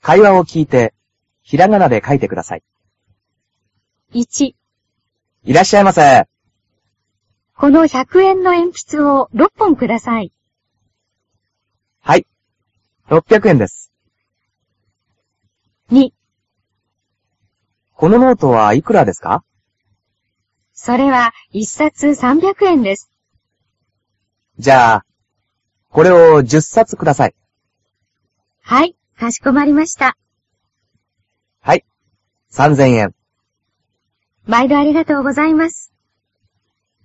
会話を聞いて、ひらがなで書いてください。 1、 いらっしゃいませ。 この100円の鉛筆を6本ください。 はい。600円です。 2、 このノートはいくらですか？ それは1冊300円です。 じゃあ、これを10冊ください。 はい、かしこまりました。 はい。3000円。 毎度ありがとうございます。